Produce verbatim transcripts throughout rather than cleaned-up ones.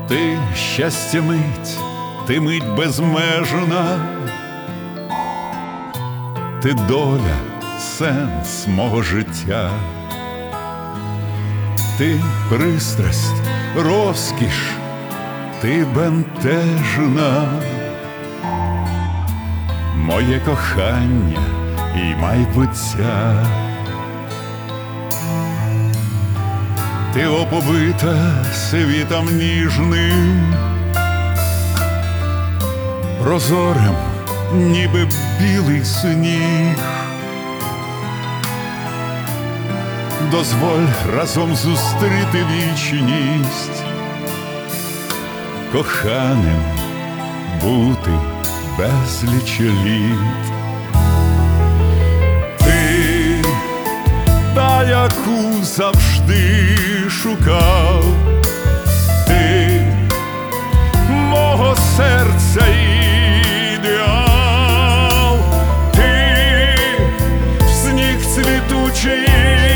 Ти щастя мить, ти мить безмежна, ти доля, сенс мого життя, ти пристрасть, розкіш, ти бентежна, моє кохання і майбуття. Ти оповита світом ніжним, прозорим, ніби білий сніг. Дозволь разом зустріти вічність, коханим бути безліч літ. Ти та, яку завжди шукав, ти мого серця ідеал, ти в сніг цвітучий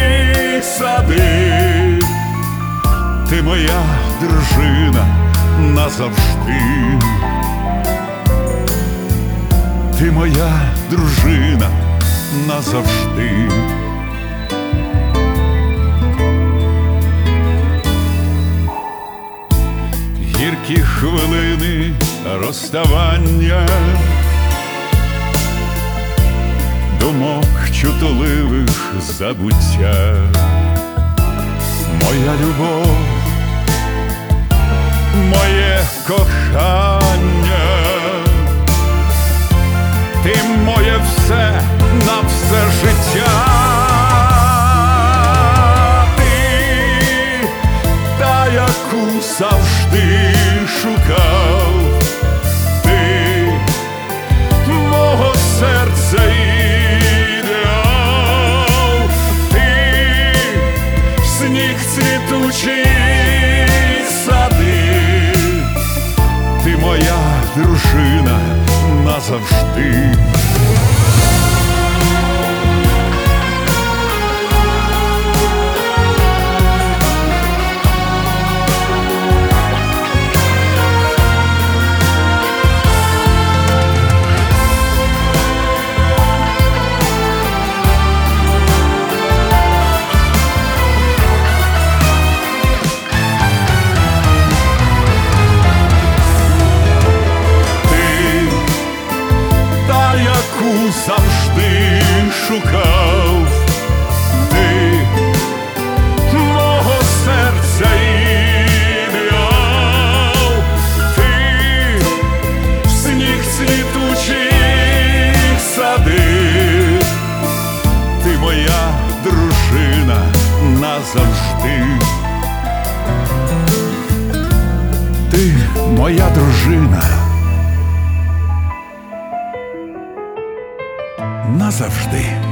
сади, ти моя дружина назавжди, ти моя дружина назавжди. Гіркі хвилини розставання, думок чутливих забуття, моя любов, моє кохання, ти моє все на все життя. Ти та, яку завжди шукав, ти мого серця ідеал, ти сніг цвітучий сади, ти моя дружина назавжди. Завжди шукав, ти мого серця ідеал, ти в сніг цвітучий сади, ти моя дружина назавжди, ти моя дружина назавжди.